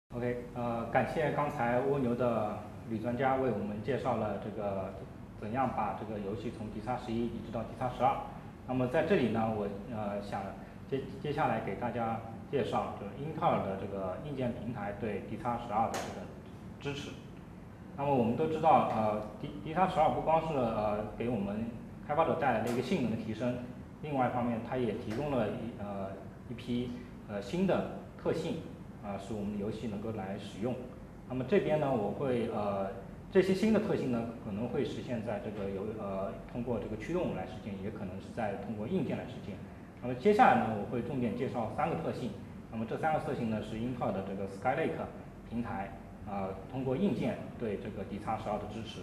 OK，感谢刚才蜗牛的吕专家为我们介绍了这个怎样把这个游戏从 D-11移植到 D-12。那么在这里呢，我想接下来给大家介绍就是英特尔的这个硬件平台对 D-12的这个支持。那么我们都知道，D-12不光是给我们开发者带来了一个性能的提升，另外一方面它也提供了一批新的特性。使我们的游戏能够来使用。那么这边呢，我会这些新的特性呢，可能会实现在这个通过这个驱动来实现，也可能是在通过硬件来实现。那么接下来呢，我会重点介绍3个特性。那么这3个特性呢，是英特尔的这个 Skylake 平台通过硬件对这个 D-12的支持。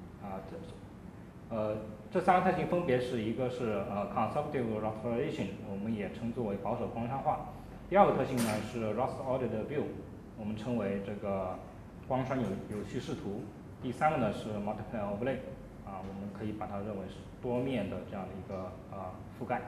这3个特性分别是一个是Conservative Rasterization， 我们也称作为保守光栅化。第2个特性呢是 Raster Ordered View， 我们称为这个光栅有序视图。第3个呢是 Multiple Overlay， 我们可以把它认为是多面的这样的一个覆盖。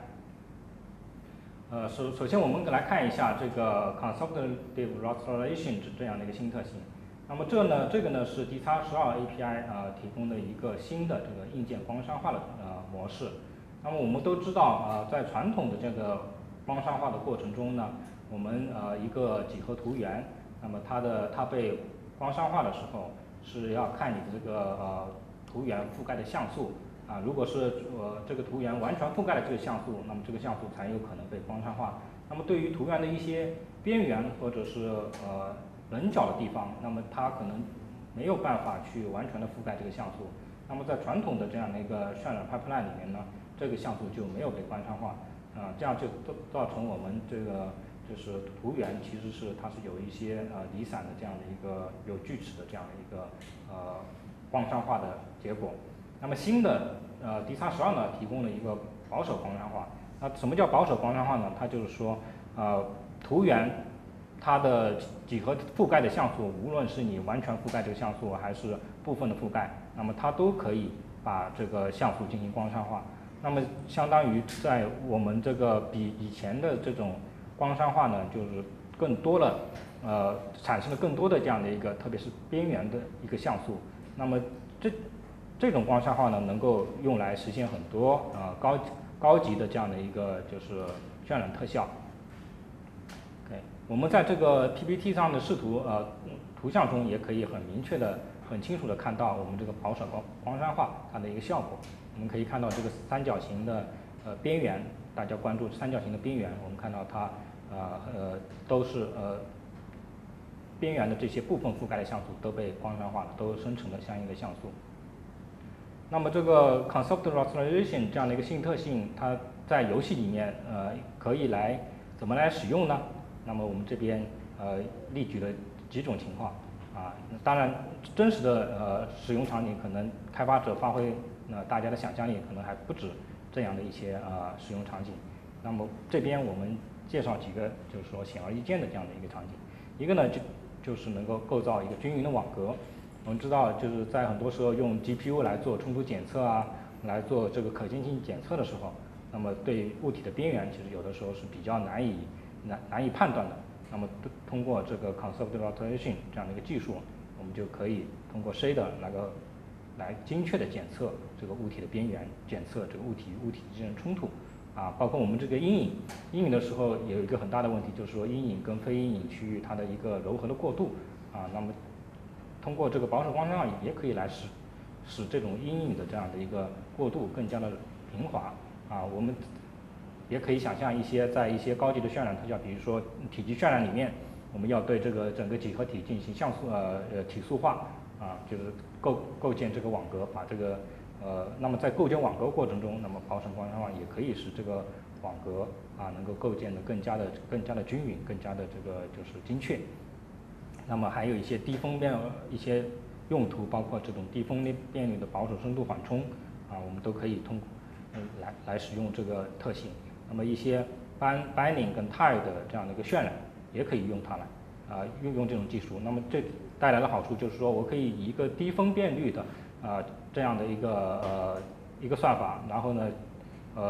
首先我们来看一下这个 Conservative Rasterization 这样的一个新特性。那么这个呢是 D-12 API 提供的一个新的这个硬件光栅化的模式。那么我们都知道在传统的这个光栅化的过程中呢，我们一个几何图源，那么它被光栅化的时候是要看你的这个图源覆盖的像素如果是这个图源完全覆盖了这个像素，那么这个像素才有可能被光栅化。那么对于图源的一些边缘或者是棱角的地方，那么它可能没有办法去完全的覆盖这个像素。那么在传统的这样的一个渲染 pipeline 里面呢，这个像素就没有被光栅化。这样就造成我们这个就是图源其实它是有一些离散的这样的一个有锯齿的这样的一个光栅化的结果。那么新的D-12呢提供了一个保守光栅化。那什么叫保守光栅化呢？它就是说图源它的几何覆盖的像素，无论是你完全覆盖这个像素还是部分的覆盖，那么它都可以把这个像素进行光栅化。那么相当于在我们这个比以前的这种光栅化呢，就是更多了产生了更多的这样的一个，特别是边缘的一个像素。那么这种光栅化呢，能够用来实现很多高级的这样的一个就是渲染特效。我们在这个 PPT 上的视图图像中也可以很明确的、很清楚的看到我们这个保守光栅化它的一个效果。我们可以看到这个三角形的边缘，大家关注三角形的边缘，我们看到它都是边缘的这些部分覆盖的像素都被光栅化了，都生成了相应的像素。那么这个 Conservative Rasterization 这样的一个新特性，它在游戏里面可以怎么来使用呢？那么我们这边例举了几种情况当然真实的使用场景可能开发者发挥大家的想象力可能还不止这样的一些使用场景。那么这边我们介绍几个就是说显而易见的这样的一个场景。一个呢就是能够构造一个均匀的网格。我们知道就是在很多时候用 GPU 来做冲突检测来做这个可见性检测的时候，那么对物体的边缘其实有的时候是比较难以判断的。那么通过这个 Conservative Rasterization 这样的一个技术，我们就可以通过 shader 来精确的检测这个物体的边缘，检测这个物体之间的冲突包括我们这个阴影的时候有一个很大的问题，就是说阴影跟非阴影区域它的一个柔和的过渡那么通过这个保守光栅也可以来使这种阴影的这样的一个过渡更加的平滑我们也可以想象在一些高级的渲染特效，比如说体积渲染里面，我们要对这个整个几何体进行体塑化就是构建这个网格，把这个那么在构建网格过程中，那么保守光栅化也可以使这个网格能够构建的更加的均匀，更加的这个就是精确。那么还有一些低分辨一些用途，包括这种低分辨率的保守深度缓冲我们都可以通过来使用这个特性。那么一些 binding 跟 tile 的这样的一个渲染，也可以用它来用这种技术。那么这带来的好处就是说我可以以一个低分辨率的这样的一个算法，然后呢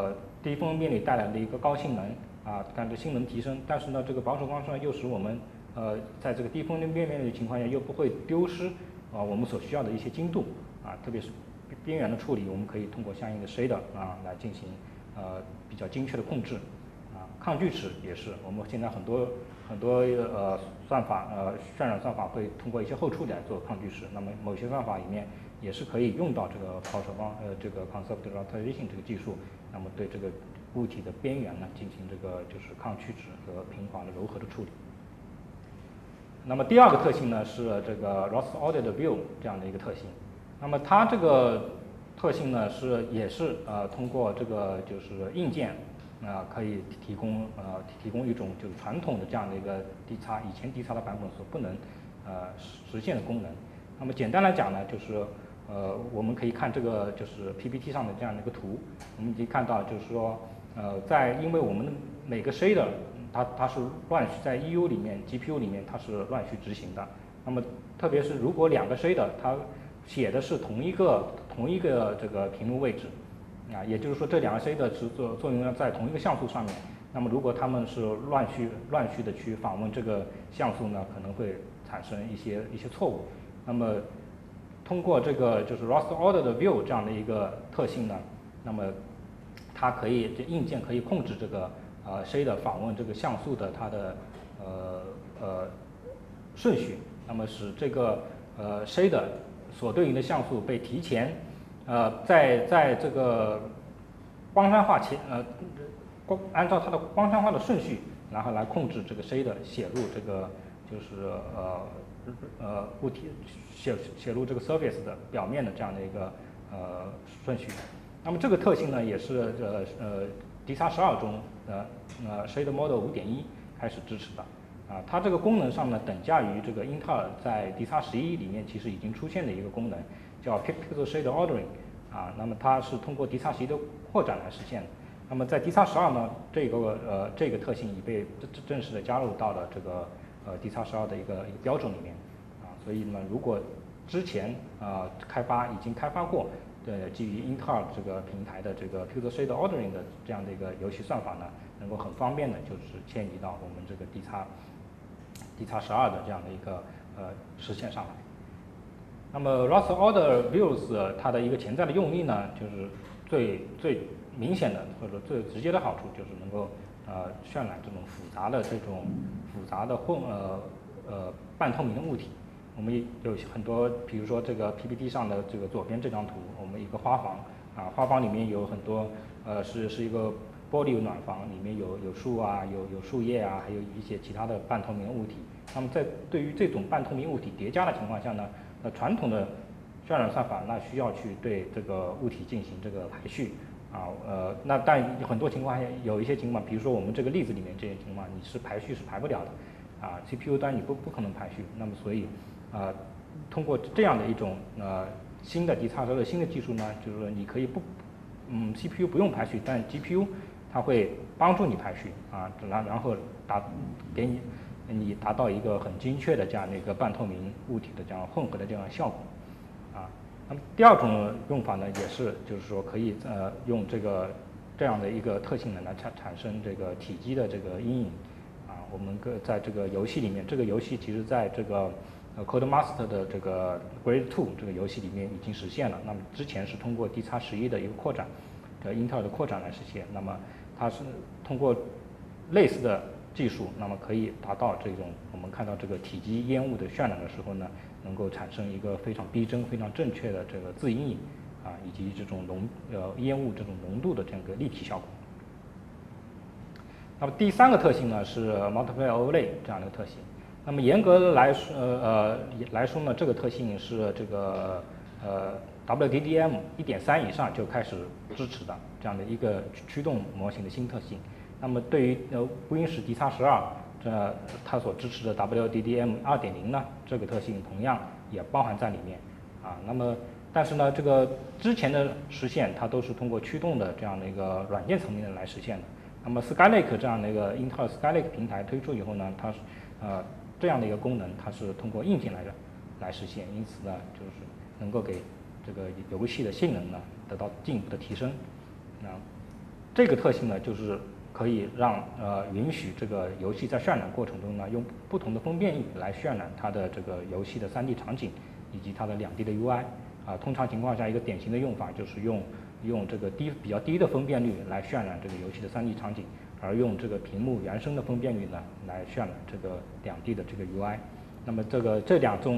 低分辨率带来的一个高性能但是性能提升，但是呢这个保守光栅又使我们在这个低分辨率的情况下又不会丢失我们所需要的一些精度特别是边缘的处理，我们可以通过相应的 shader 来进行比较精确的控制抗锯齿也是，我们现在很多算法渲染算法会通过一些后处理来做抗锯齿，那么某些算法里面也是可以用到这个这个 conservative rotation 这个技术，那么对这个物体的边缘呢进行这个就是抗锯齿和平滑的柔和的处理。那么第二个特性呢是这个 Ross Ordered View 这样的一个特性。那么它这个特性呢也是通过这个就是硬件可以提供一种就是传统的这样的一个以前 D 叉的版本所不能实现的功能。那么简单来讲呢，就是我们可以看这个就是 PPT 上的这样的一个图，我们可以看到就是说因为我们每个 shader 它是乱序在 EU 里面 GPU 里面它是乱序执行的。那么特别是如果两个 shader 它写的是同一个这个屏幕位置也就是说这两个 shader 是作用在同一个像素上面。那么如果它们是乱序的去访问这个像素呢，可能会产生一些错误。那么通过这个就是 Ross Ordered View 这样的一个特性呢，那么它这硬件可以控制这个shader 访问这个像素的它的顺序，那么使这个shader 所对应的像素被提前在这个光栅化按照它的光栅化的顺序，然后来控制这个 shader 写入这个就是物体写入这个 surface 的表面的这样的一个顺序。那么这个特性呢，也是D-X12中shader model 5.1开始支持的它这个功能上呢，等价于这个英特尔在 D-X11里面其实已经出现的一个功能，叫 Pixel Shader Ordering那么它是通过 D-X11的扩展来实现的。那么在 D-X12呢，这个特性已被正式的加入到了这个D-X12的一个标准里面所以呢，如果之前已经开发过基于英特尔这个平台的这个 Pixel Shader Ordering 的这样的一个游戏算法呢，能够很方便的就是迁移到我们这个 D-X12的这样的一个实现上来。那么 Ross Ordered Views 它的一个潜在的用例呢，就是最明显的或者最直接的好处就是能够渲染这种复杂的半透明的物体。我们有很多，比如说这个 PPT 上的这个左边这张图，我们一个花房花房里面有很多是一个玻璃暖房，里面有树有树叶还有一些其他的半透明的物体。那么对于这种半透明物体叠加的情况下呢，传统的渲染算法需要去对这个物体进行这个排序但很多情况下有一些情况，比如说我们这个例子里面这些情况，你是排序是排不了的CPU 端你不可能排序。那么所以通过这样的一种新的 D-X12的新的技术呢，就是说你可以CPU 不用排序，但 GPU 它会帮助你排序然后给你达到一个很精确的这样的一个半透明物体的这样混合的这样效果那么第二种用法呢，也是就是说可以用这样的一个特性呢来产生这个体积的这个阴影我们在这个游戏里面，这个游戏其实在这个Codemaster 的这个 Grade 2这个游戏里面已经实现了。那么之前是通过 D-X11的一个扩展英特尔的扩展来实现。那么它是通过类似的技术，那么可以达到这种我们看到这个体积烟雾的渲染的时候呢，能够产生一个非常逼真、非常正确的这个自阴影以及这种烟雾这种浓度的这样一个立体效果。那么第三个特性呢是 Multiplayer Overlay 这样的一个特性。那么严格来说呢，这个特性是这个WDDM 1.3以上就开始支持的这样的一个驱动模型的新特性。那么对于微英使 D-X12它所支持的 WDDM 2.0呢，这个特性同样也包含在里面那么但是呢，这个之前的实现它都是通过驱动的这样的一个软件层面的来实现的。那么 Skylake 这样的一个英特尔 Skylake 平台推出以后呢，它是这样的一个功能，它是通过硬件来实现，因此呢，就是能够给这个游戏的性能呢得到进一步的提升。这个特性呢，就是可以让允许这个游戏在渲染过程中呢，用不同的分辨率来渲染它的这个游戏的3D 场景以及它的2D 的 UI。通常情况下，一个典型的用法就是用这个比较低的分辨率来渲染这个游戏的3D 场景，而用这个屏幕原生的分辨率呢来渲染这个2D 的这个 UI。那么这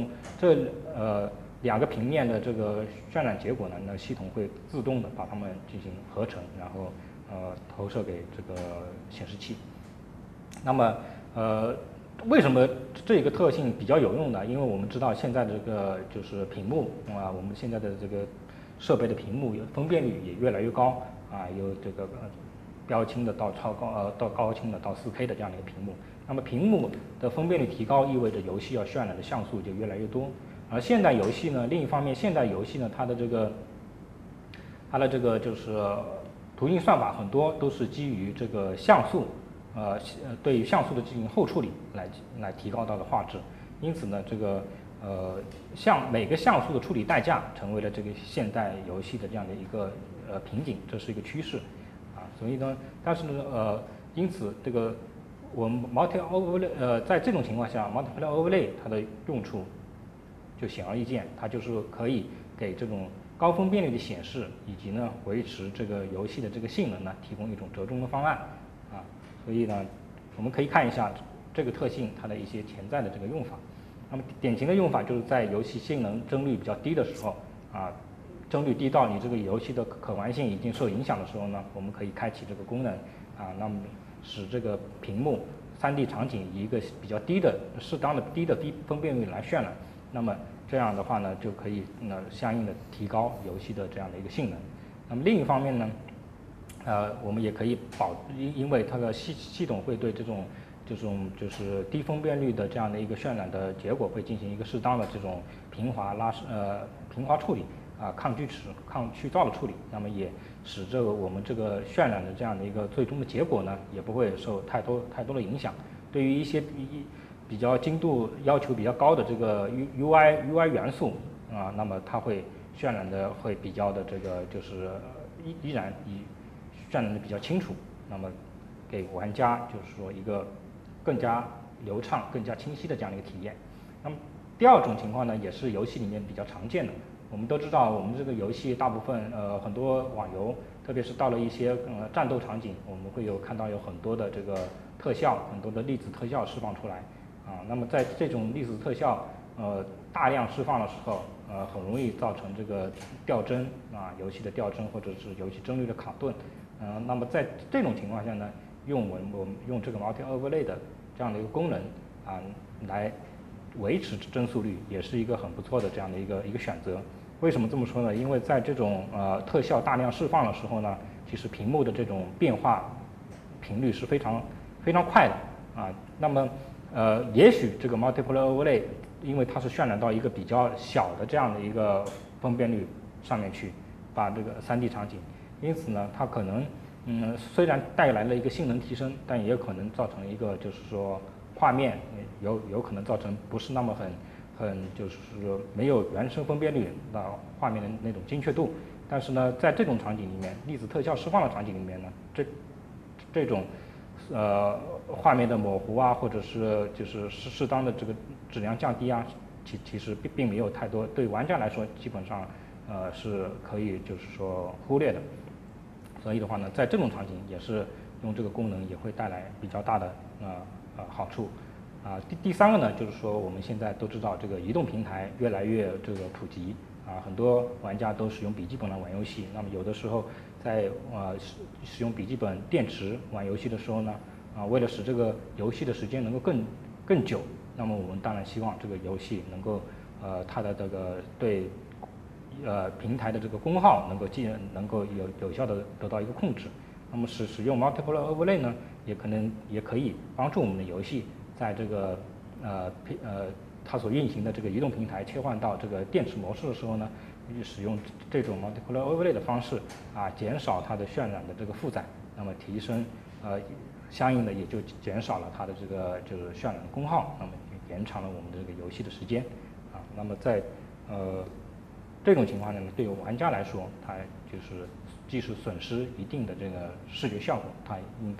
两个平面的这个渲染结果呢，那系统会自动的把它们进行合成，然后投射给这个显示器。那么为什么这个特性比较有用呢？因为我们知道现在这个就是屏幕我们现在的这个设备的屏幕分辨率也越来越高有这个标清的到到高清的到4K 的这样的一个屏幕。那么屏幕的分辨率提高，意味着游戏要渲染的像素就越来越多。而现代游戏呢，另一方面，现代游戏呢，它的这个就是图形算法很多都是基于这个像素，对于像素的进行后处理来提高它的画质。因此呢，这个每个像素的处理代价成为了这个现代游戏的这样的一个瓶颈，这是一个趋势所以呢，但是呢因此这个我们 Multi Overlay 在这种情况下 ，Multiplayer Overlay 它的用处就显而易见，它就是可以给这种高分辨率的显示以及呢维持这个游戏的这个性能呢提供一种折中的方案所以呢，我们可以看一下这个特性它的一些潜在的这个用法。那么典型的用法就是在游戏性能帧率比较低的时候帧率低到你这个游戏的可玩性已经受影响的时候呢，我们可以开启这个功能那么使这个屏幕3D 场景以一个比较适当的低分辨率来渲染。那么这样的话呢，就可以相应的提高游戏的这样的一个性能。那么另一方面呢，我们也可以因为它的系统会对这种就是低分辨率的这样的一个渲染的结果会进行一个适当的这种平滑处理抗去噪的处理，那么也使我们这个渲染的这样的一个最终的结果呢，也不会受太多的影响。对于一些比较精度要求比较高的这个 UI 元素那么它会渲染的会比较的这个就是依然渲染的比较清楚，那么给玩家就是说一个更加流畅、更加清晰的这样的一个体验。那么第二种情况呢，也是游戏里面比较常见的。我们都知道，我们这个游戏大部分很多网游，特别是到了一些战斗场景，我们会看到有很多的这个特效，很多的粒子特效释放出来那么在这种粒子特效大量释放的时候很容易造成这个掉帧游戏的掉帧或者是游戏帧率的卡顿那么在这种情况下呢，我们用这个 Multi Overlay 的这样的一个功能来维持帧速率，也是一个很不错的这样的一个选择。为什么这么说呢？因为在这种特效大量释放的时候呢，其实屏幕的这种变化频率是非常快的那么也许这个 Multiplayer Overlay 因为它是渲染到一个比较小的这样的一个分辨率上面去，把这个3D 场景，因此呢，它可能虽然带来了一个性能提升，但也有可能造成一个就是说画面有可能造成不是那么就是说没有原生分辨率到画面的那种精确度。但是呢，在这种场景里面，粒子特效释放的场景里面呢，这种画面的模糊或者是就是适当的这个质量降低其实并没有太多，对玩家来说基本上是可以就是说忽略的。所以的话呢，在这种场景也是用这个功能也会带来比较大的好处第三个呢，就是说我们现在都知道这个移动平台越来越这个普及很多玩家都使用笔记本来玩游戏。那么有的时候在使用笔记本电池玩游戏的时候呢为了使这个游戏的时间能够更久，那么我们当然希望这个游戏能够它的这个对平台的这个功耗能够有效的得到一个控制。那么使用 Multiplayer Overlay 呢，也可以帮助我们的游戏在这个它所运行的这个移动平台切换到这个电池模式的时候呢，使用这种 Multiplayer Overlay 的方式减少它的渲染的这个负载，那么提升相应的也就减少了它的这个就是渲染的功耗，那么延长了我们的这个游戏的时间那么在这种情况下呢，对于玩家来说，它就是即使损失一定的这个视觉效果，它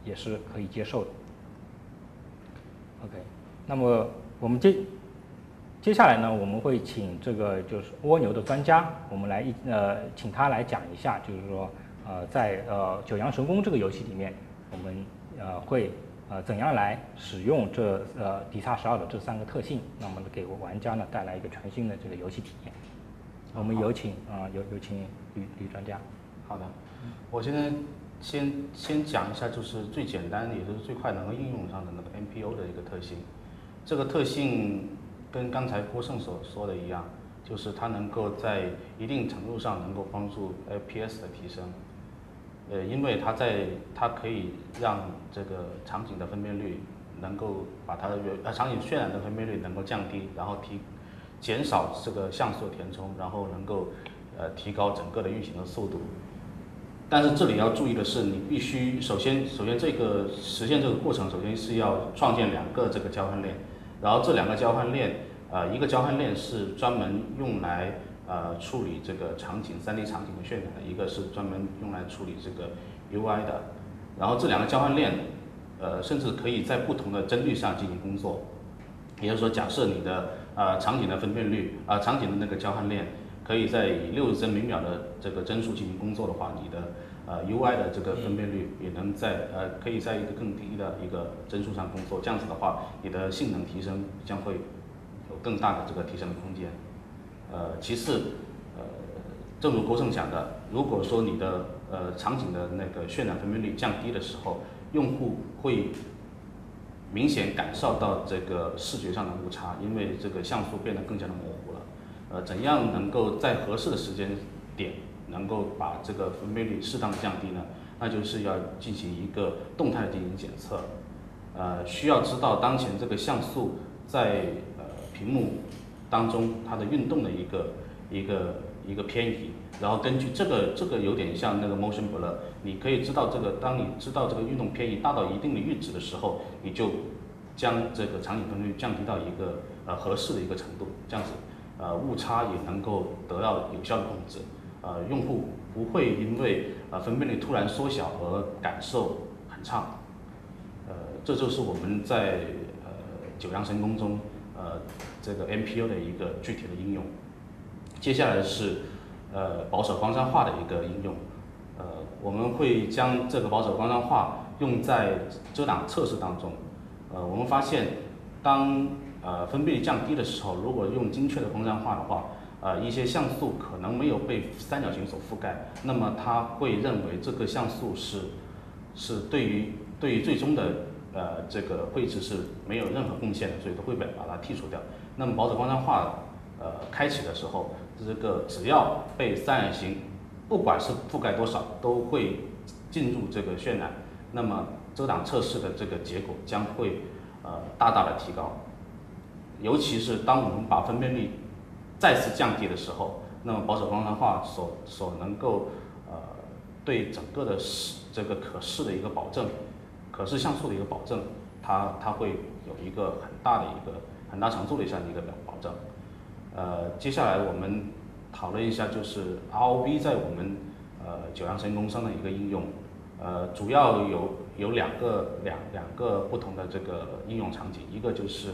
也是可以接受的。OK， 那么我们接下来呢，我们会请这个就是蜗牛的专家，我们来请他来讲一下，就是说在九阳神功这个游戏里面，我们会怎样来使用这DX12的这3个特性，那么给玩家呢带来一个全新的这个游戏体验。我们有请有请吕专家。 好的，我现在先讲一下，就是最简单也就是最快能够应用上的那个 MPO 的一个特性。这个特性跟刚才郭胜所说的一样，就是它能够在一定程度上能够帮助 FPS 的提升。因为它可以让这个场景的分辨率能够把它的场景渲染的分辨率能够降低，然后减少这个像素填充，然后能够提高整个的运行的速度。但是这里要注意的是，你必须首先这个实现这个过程，首先是要创建2个这个交换链，然后这2个交换链，一个交换链是专门用来处理这个3D 场景的渲染的，一个是专门用来处理这个 UI 的。然后这2个交换链，甚至可以在不同的帧率上进行工作。也就是说，假设你的场景的分辨率场景的那个交换链可以在以60帧每秒的这个帧数进行工作的话，你的UI 的这个分辨率也能可以在一个更低的一个帧数上工作。这样子的话，你的性能提升将会有更大的这个提升的空间。其次，正如郭胜讲的，如果说你的场景的那个渲染分辨率降低的时候，用户会明显感受到这个视觉上的误差，因为这个像素变得更加的模糊了。怎样能够在合适的时间点能够把这个分辨率适当的降低呢？那就是要进行一个动态进行检测。需要知道当前这个像素在屏幕当中它的运动的一个偏移，然后根据这个有点像那个 motion blur， 你可以知道当你知道这个运动偏移大到一定的阈值的时候，你就将这个场景分辨率降低到一个合适的一个程度，这样子误差也能够得到有效的控制，用户不会因为分辨率突然缩小而感受很差。这就是我们在九阳神功中这个 MPO 的一个具体的应用。接下来是保守光栅化的一个应用。我们会将这个保守光栅化用在遮挡测试当中。我们发现当分辨率降低的时候，如果用精确的光栅化的话，一些像素可能没有被三角形所覆盖，那么它会认为这个像素是对于最终的这个绘制是没有任何贡献的，所以都会把它剔除掉。那么保守光栅化开启的时候，这个只要被三角形不管是覆盖多少，都会进入这个渲染，那么遮挡测试的这个结果将会大大的提高。尤其是当我们把分辨率再次降低的时候，那么保守光栅化所能够对整个的这个可视的一个保证，可视像素的一个保证，它会有一个很大程度的这样的一个保证。接下来我们讨论一下就是 ROV 在我们九阳神功上的一个应用。主要有两个不同的这个应用场景，一个就是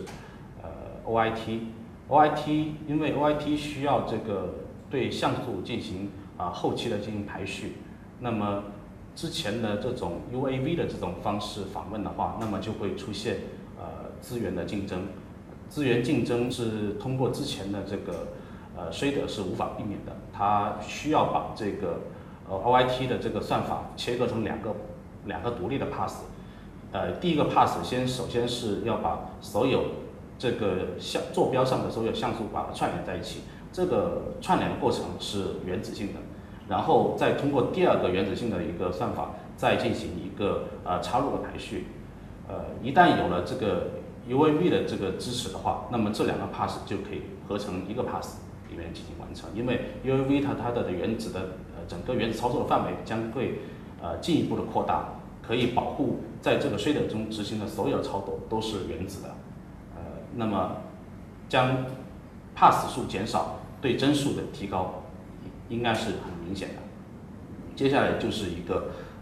OIT， 因为 OIT 需要这个对像素进行后期的进行排序，那么之前的这种 UAV 的这种方式访问的话，那么就会出现资源的竞争。资源竞争是通过之前的这个shader是无法避免的，它需要把这个OIT 的这个算法切割成两个独立的 pass。第一个 pass 首先是要把所有这个坐标上的所有像素把它串联在一起，这个串联的过程是原子性的，然后再通过第二个原子性的一个算法再进行一个插入的排序。一旦有了这个 UAV 的这个支持的话，那么这两个 pass 就可以合成一个 pass 里面进行完成，因为 UAV 它的原子的整个原子操作的范围将会进一步的扩大，可以保护在这个 shader 中执行的所有操作都是原子的。那么将 pass 数减少对帧数的提高应该是很明显的。接下来就是一个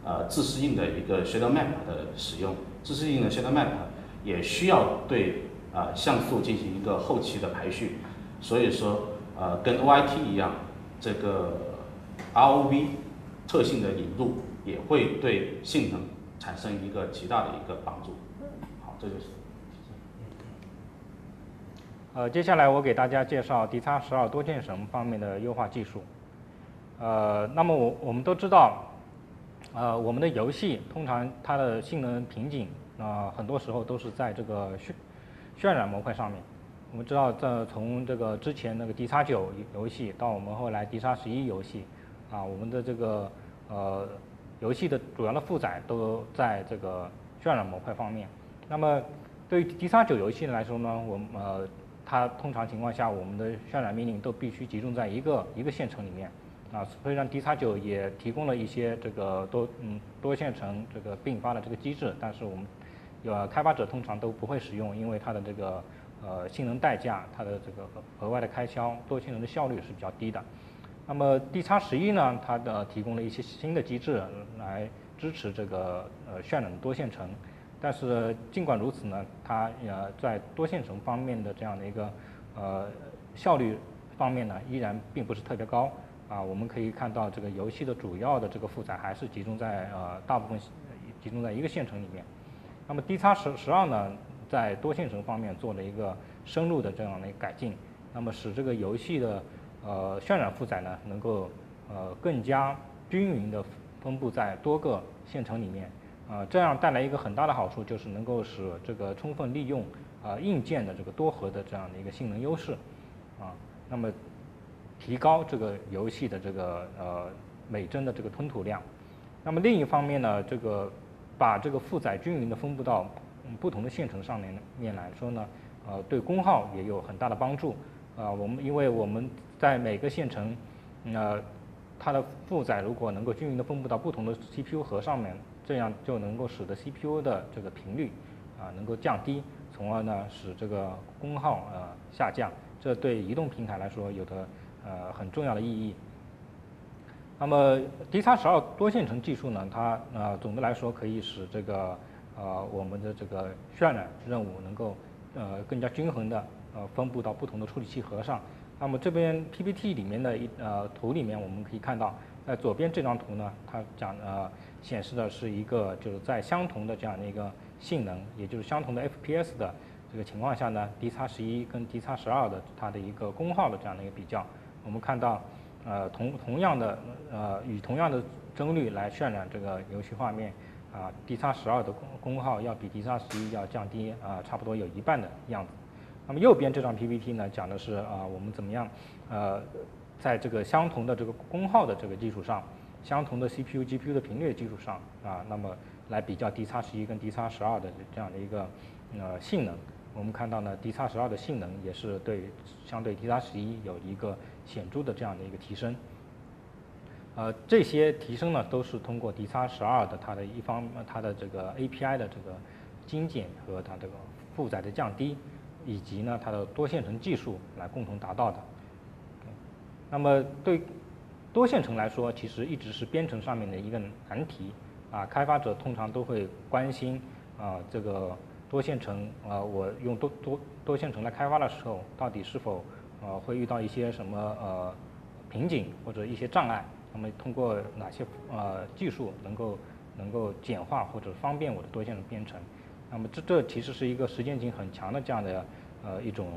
接下来我给大家介绍 DX12 多线程方面的优化技术。那么我们都知道，我们的游戏通常它的性能瓶颈很多时候都是在这个渲染模块上面。我们知道，从这个之前那个 DX9 游戏到我们后来 DX11 游戏，我们的这个游戏的主要的负载都在这个渲染模块方面。那么对于 DX9 游戏来说呢，它通常情况下我们的渲染命令都必须集中在一个线程里面。虽然 DX9 也提供了一些这个多线程这个并发的这个机制，但是我们开发者通常都不会使用，因为它的这个性能代价，它的这个额外的开销，多线程的效率是比较低的。那么 DX11 呢，它提供了一些新的机制来支持这个渲染多线程，但是尽管如此呢，它在多线程方面的这样的一个效率方面呢，依然并不是特别高。我们可以看到这个游戏的主要的这个负载还是集中在大部分集中在一个线程里面。那么 DX12 呢，在多线程方面做了一个深入的这样的一个改进，那么使这个游戏的渲染负载呢能够更加均匀的分布在多个线程里面，这样带来一个很大的好处，就是能够使这个充分利用硬件的这个多核的这样的一个性能优势，那么提高这个游戏的这个每帧的这个吞吐量。那么另一方面呢，这个把这个负载均匀的分布到不同的线程上面来说呢，对功耗也有很大的帮助。因为我们在每个线程，它的负载如果能够均匀的分布到不同的 CPU 核上面，这样就能够使得 CPU 的这个频率能够降低，从而呢使这个功耗下降。这对移动平台来说有着很重要的意义。那么 DX12 多线程技术呢，它总的来说可以使这个我们的这个渲染任务能够更加均衡的分布到不同的处理器核上。那么这边 PPT 里面的图里面我们可以看到，在左边这张图呢，它显示的是一个就是在相同的这样的一个性能，也就是相同的 FPS 的这个情况下呢 ，DX11 跟 DX12 的它的一个功耗的这样的一个比较，我们看到同样的以同样的帧率来渲染这个游戏画面，DX12 的功耗要比 DX11 要降低差不多有一半的样子。那么右边这张 PPT 呢，讲的是我们怎么样在这个相同的这个功耗的这个基础上，相同的 CPU、GPU 的频率的基础上那么来比较 DX11 跟 DX12 的这样的一个性能。我们看到呢 ，DX12 的性能也是相对 DX11 有一个显著的这样的一个提升。这些提升呢，都是通过 DX12 的它的这个 API 的这个精简和它这个负载的降低，以及呢它的多线程技术来共同达到的。那么对多线程来说，其实一直是编程上面的一个难题开发者通常都会关心这个多线程我用多线程来开发的时候，到底是否会遇到一些什么瓶颈或者一些障碍？那么通过哪些技术能够简化或者方便我的多线程编程？那么这其实是一个实践性很强的这样的一种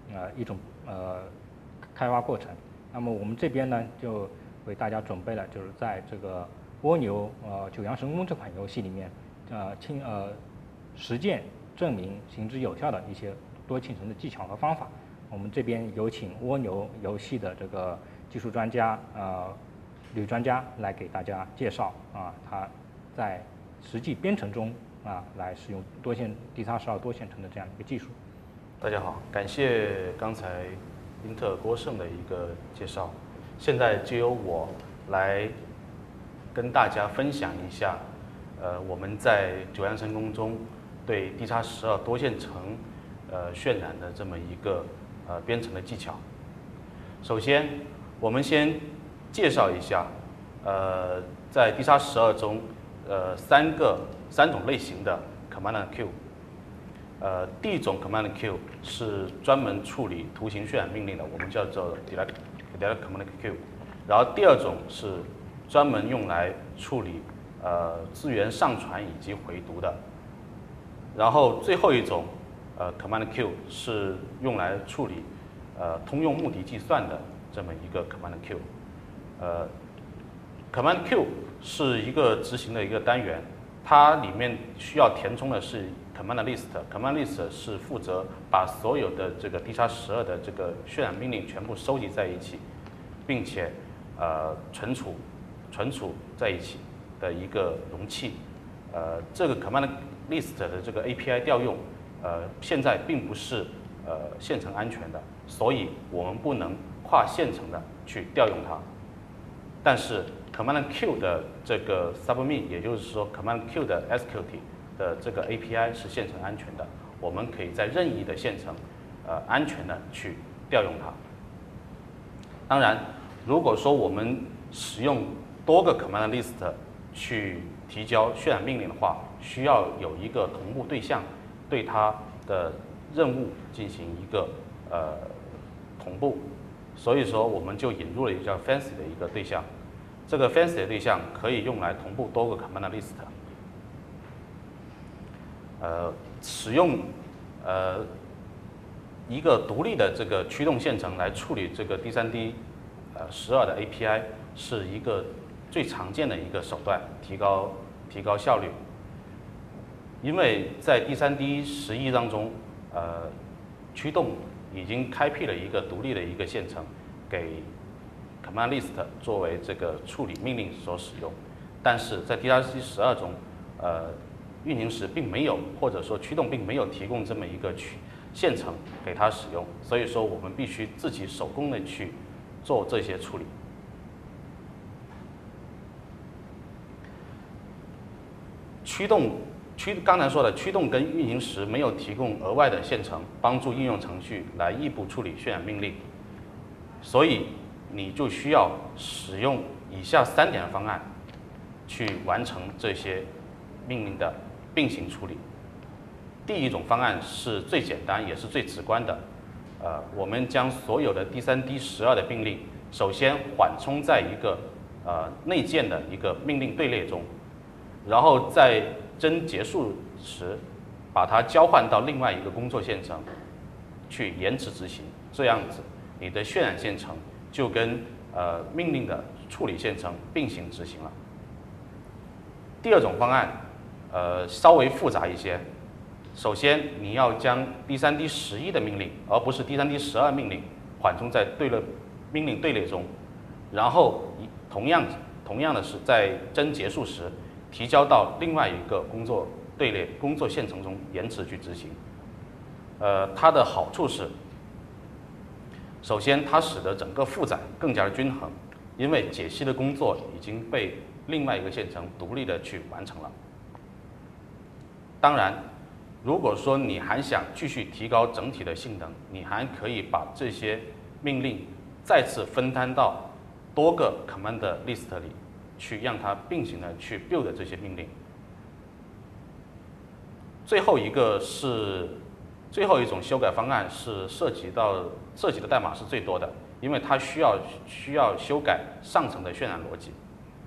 开发过程。那么我们这边呢就为大家准备了，就是在这个蜗牛九阳神功这款游戏里面实践证明行之有效的一些多线程的技巧和方法。我们这边有请蜗牛游戏的这个技术专家吕专家来给大家介绍他在实际编程中来使用DX12 多线程的这样一个技术。 大家好，感谢刚才英特尔郭胜的一个介绍。现在就由我来跟大家分享一下，我们在九阳神功中对 DX12 多线程渲染的这么一个编程的技巧。首先，我们先介绍一下，在 DX12 中， 三种类型的 Command Q。第一种 Command Q 是专门处理图形渲染命令的，我们叫做 Direct Command Q。然后第二种是专门用来处理资源上传以及回读的。然后最后一种Command Q 是用来处理通用目的计算的这么一个 Command Q。Command Q 是一个执行的一个单元，它里面需要填充的是 Command List。Command List 是负责把所有的这个 D12的这个渲染命令全部收集在一起，并且存储在一起的一个容器。这个 Command List 的这个 API 调用，现在并不是线程安全的，所以我们不能跨线程的去调用它。但是 Command Q 的这个 Submit， 也就是说 Command Q 的 Execute 的这个 API 是线程安全的，我们可以在任意的线程安全的去调用它。当然，如果说我们使用多个 Command List 去提交渲染命令的话，需要有一个同步对象，对它的任务进行一个同步。所以说，我们就引入了一个叫 Fancy 的一个对象。这个 Fancy 的对象可以用来同步多个 Command List。使用一个独立的这个驱动线程来处理这个 D3D 12的 API 是一个最常见的一个手段，提高效率。因为在 D3D 11当中，驱动已经开辟了一个独立的一个线程，给 Command List 作为这个处理命令所使用。但是在 D3D 12中，运行时并没有，或者说驱动并没有提供这么一个线程给它使用，所以说我们必须自己手工的去做这些处理。刚才说的驱动跟运行时没有提供额外的线程，帮助应用程序来异步处理渲染命令，所以你就需要使用以下3点方案去完成这些命令的并行处理。第一种方案是最简单也是最直观的，我们将所有的 D3D 12的命令首先缓冲在一个内建的一个命令队列中，然后在真结束时把它交换到另外一个工作线程去延迟执行，这样子你的渲染线程就跟命令的处理线程并行执行了。第二种方案稍微复杂一些，首先你要将 D3D 11的命令，而不是 D3D 12命令缓冲在命令队列中，然后同样的是在真结束时提交到另外一个工作队列、工作线程中延迟去执行。它的好处是，首先它使得整个负载更加的均衡，因为解析的工作已经被另外一个线程独立的去完成了。当然，如果说你还想继续提高整体的性能，你还可以把这些命令再次分摊到多个 Command List 里去，让它并行的去 build 这些命令。最后一种修改方案是涉及的代码是最多的，因为它需要修改上层的渲染逻辑。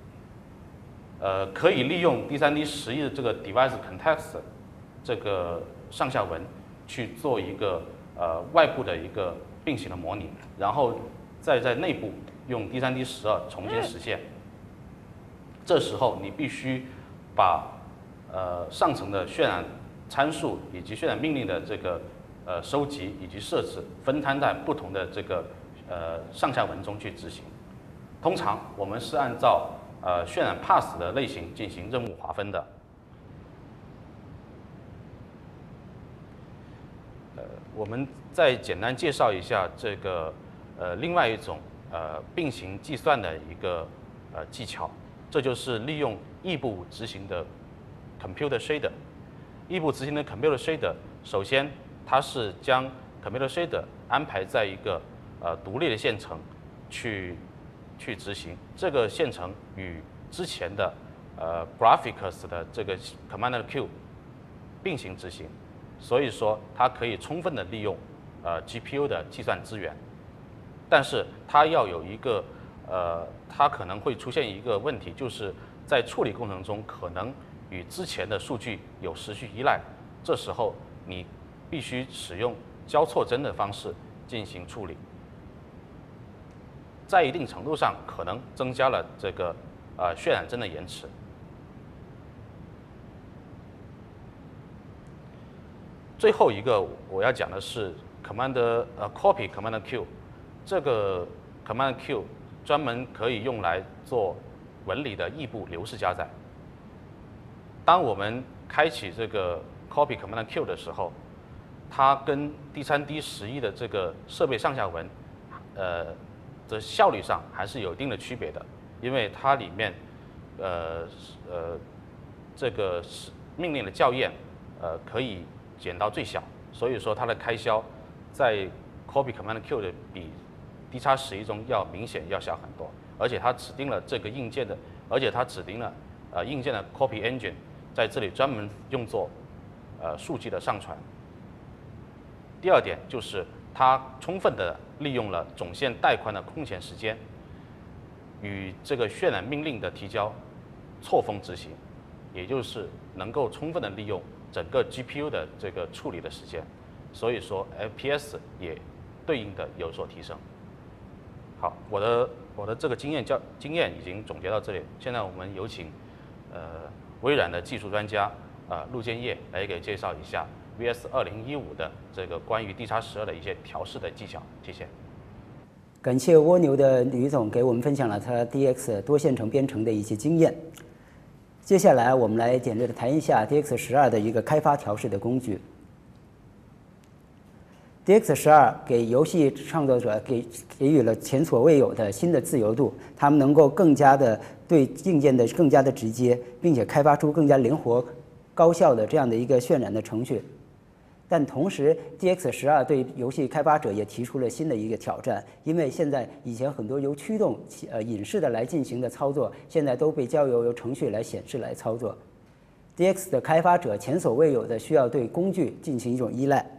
可以利用 D3D 11的这个 device context 这个上下文去做一个外部的一个并行的模拟，然后再在内部用 D3D 12重新实现。这时候你必须把上层的渲染参数以及渲染命令的这个收集以及设置分摊在不同的这个上下文中去执行。通常我们是按照渲染 pass 的类型进行任务划分的。我们再简单介绍一下这个另外一种并行计算的一个技巧，这就是利用异步执行的 Computer Shader。异步执行的 Computer Shader， 首先它是将 Computer Shader 安排在一个独立的线程去执行。这个线程与之前的 graphics 的这个 Command Q 并行执行，所以说它可以充分的利用GPU 的计算资源，但是它要有一个它可能会出现一个问题，就是在处理过程中可能与之前的数据有时序依赖，这时候你必须使用交错帧的方式进行处理，在一定程度上可能增加了这个渲染帧的延迟。最后一个我要讲的是 Copy Command Q， 这个 Command Q 专门可以用来做文理的异步流式加载。当我们开启这个 Copy Command Q 的时候，它跟 D3D11 的这个设备上下文，的效率上还是有一定的区别的，因为它里面，这个命令的校验，可以减到最小，所以说它的开销在 Copy Command Q 的比 D311中要明显要小很多，而且它指定了这个硬件的，而且它指定了硬件的 Copy Engine 在这里专门用作数据的上传。第二点就是它充分的利用了总线带宽的空闲时间，与这个渲染命令的提交错峰执行，也就是能够充分的利用整个 GPU 的这个处理的时间，所以说 FPS 也对应的有所提升。好，我的这个经验已经总结到这里，现在我们有请微软的技术专家陆建业来给介绍一下 VS2015的这个关于 D-12的一些调试的技巧，谢谢。 感谢蜗牛的吕总给我们分享了他 DX 多线程编程的一些经验。接下来我们来简略的谈一下 DX12 的一个开发调试的工具。DX12 给游戏创作者给予了前所未有的新的自由度，他们能够更加的对硬件的更加的直接，并且开发出更加灵活、高效的这样的一个渲染的程序。但同时 ，DX12 对游戏开发者也提出了新的一个挑战，因为现在以前很多由驱动隐式的来进行的操作，现在都被交由程序来显示来操作。DX 的开发者前所未有的需要对工具进行一种依赖。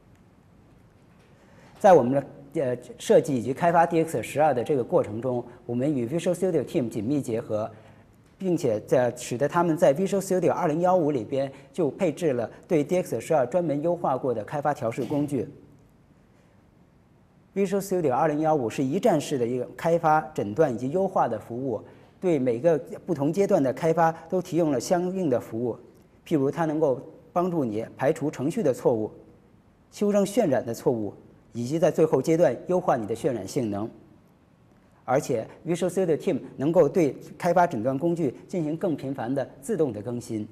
在我们的设计以及开发 DX12 的这个过程中，我们与 Visual Studio Team 紧密结合。并且使得他们在 Visual Studio 2015里边就配置了对 DX12 专门优化过的开发调试工具。Visual Studio 2015是一站式的一个开发、诊断以及优化的服务，对每个不同阶段的开发都提供了相应的服务。譬如，它能够帮助你排除程序的错误、修正渲染的错误，以及在最后阶段优化你的渲染性能。而且 Visual Studio Team 能够对开发诊断工具进行更频繁的自动的更新。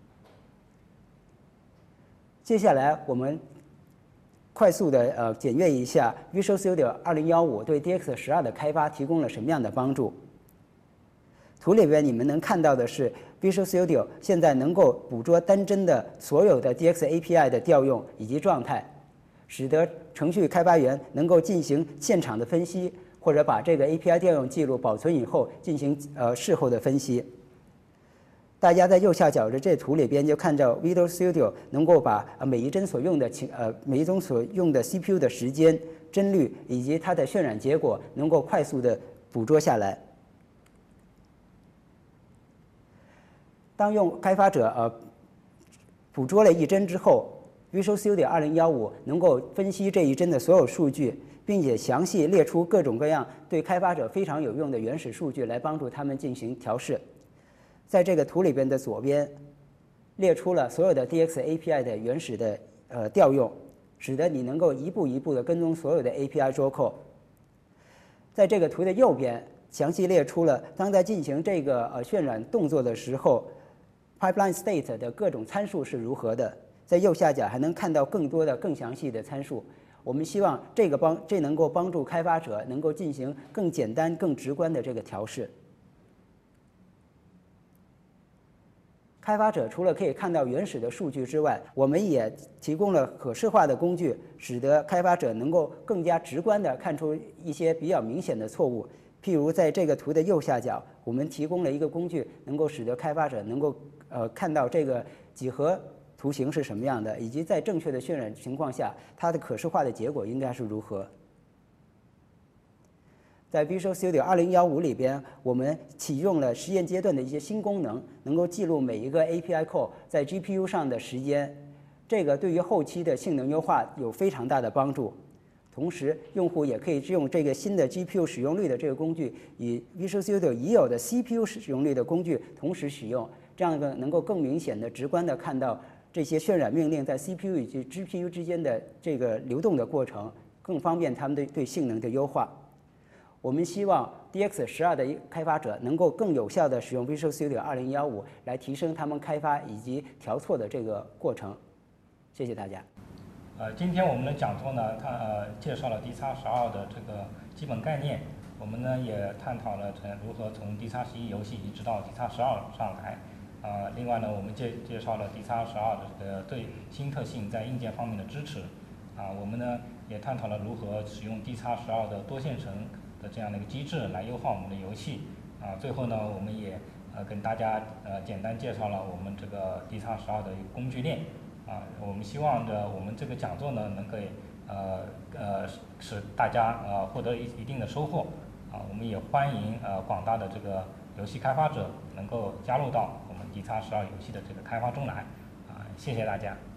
接下来我们快速的检阅一下 Visual Studio 2015对 DX12 的开发提供了什么样的帮助。图里边你们能看到的是 Visual Studio 现在能够捕捉单帧的所有的 DX API 的调用以及状态，使得程序开发员能够进行现场的分析，或者把这个 API 调用记录保存以后进行事后的分析。大家在右下角的这图里边就看到 Visual Studio 能够把每一帧所用的CPU 的时间、帧率以及它的渲染结果能够快速的捕捉下来。当开发者捕捉了一帧之后， Visual Studio 2015能够分析这一帧的所有数据，并且详细列出各种各样对开发者非常有用的原始数据来帮助他们进行调试。在这个图里边的左边，列出了所有的 DX API 的原始的调用，使得你能够一步一步的跟踪所有的 API 桌扣。在这个图的右边，详细列出了当在进行这个渲染动作的时候 ，pipeline state 的各种参数是如何的。在右下角还能看到更多的、更详细的参数。我们希望这能够帮助开发者能够进行更简单、更直观的这个调试。开发者除了可以看到原始的数据之外，我们也提供了可视化的工具，使得开发者能够更加直观地看出一些比较明显的错误， 譬如在这个图的右下角，我们提供了一个工具，能够使得开发者能够看到这个几何图形是什么样的，以及在正确的渲染情况下，它的可视化的结果应该是如何。在 Visual Studio 2015里边，我们启用了实验阶段的一些新功能，能够记录每一个 API call 在 GPU 上的时间，这个对于后期的性能优化有非常大的帮助。同时，用户也可以用这个新的 GPU 使用率的这个工具，与 Visual Studio 已有的 CPU 使用率的工具同时使用，这样能够更明显的、直观的看到这些渲染命令在 CPU 以及 GPU 之间的这个流动的过程，更方便他们对性能的优化。我们希望 DX12 的开发者能够更有效地使用 Visual Studio 2015来提升他们开发以及调错的这个过程。谢谢大家。 今天我们的讲座呢，介绍了 DX12的这个基本概念，我们呢也探讨了如何从 DX11游戏移植到 DX12上来。另外呢，我们介绍了 DX12的这个对新特性在硬件方面的支持。我们呢也探讨了如何使用 DX12的多线程的这样的一个机制来优化我们的游戏。最后呢，我们也跟大家简单介绍了我们这个 DX12的一个工具链。我们希望我们这个讲座呢，能给使大家获得一定的收获。我们也欢迎广大的这个游戏开发者能够加入到我们 DX12游戏的这个开发中来。谢谢大家。